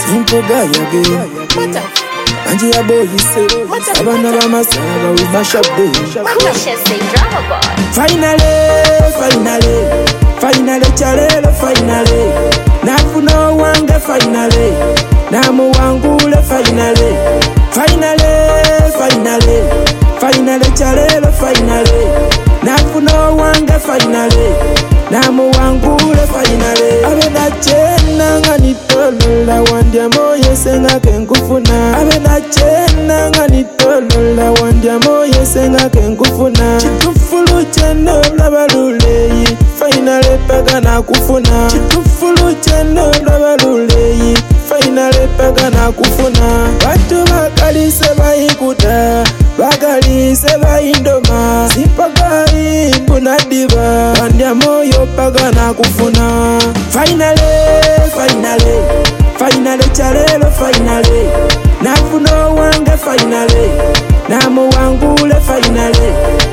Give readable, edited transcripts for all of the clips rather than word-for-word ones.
Simple guy again. Anji ya boy say, Abana Rama Saba we mash up day. Finally, chalelo finally. Nafuno wange finally. Namu wangule finally. Finally, chalelo finally. Nafuno wange finally. Namu wangule finally. Abena chena ngani tolola wandia moye senga kenkufuna. Abena chena ngani tolola wandia moye senga kenkufuna. Chitufulu cheno labaluleyi. Finally pega na kufuna. Chitufulu cheno labaluleyi. Finally pega na kufuna. Watu bakalise baikuta. Bakalise baindoma. Sipagai bunadiva. Wandia moyo pega na kufuna. Finally, chalelo finally. Nafuno wange finally. Namu wangule finally.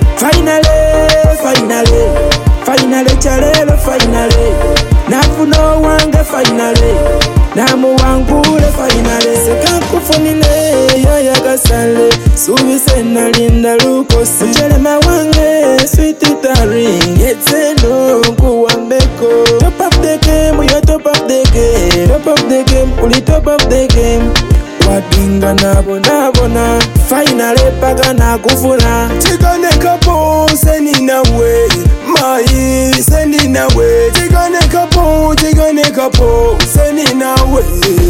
Finally, chalelo finally. Nafuno wange finally. Namu wangule finally. Seka kufunile yaya kasale. Suvi sena linda lukosi. Uchelema wange sweet darling. Yetseno kuwambeko. Top of the game, we are top of the game. Top of the game, uli top of the game. Wadinga na bona. Finally paka na kufuna. Chikane kapo, seni na we. Mai, seni na we. Chikane kapo, seni na we.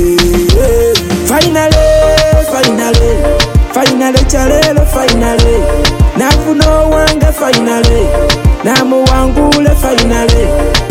Finally, chalelo finally. Nafuno wange finally. Namu wangule finally.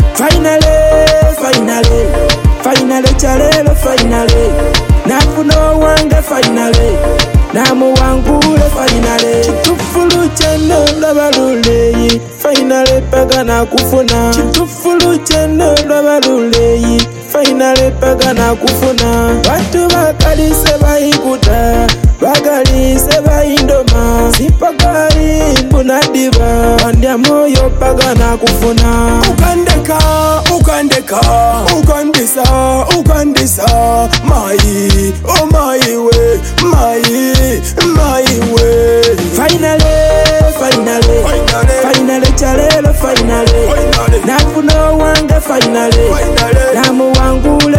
Finally, chalelo finally. Nafuno wange finally. Namu wangule finally. Chitufulu cheno labaluleyi. Finally pega na kufuna. Chitufulu cheno labaluleyi. Finally pega na kufuna. Watu bakalise baikuta. Bakalise baindoma. Sipagai bunadiva. Wandia moyo pega na kufuna. Ukandisa. Mai, oh my way. Finally, chalelo finally. Nafuno wange finally. Namu wangule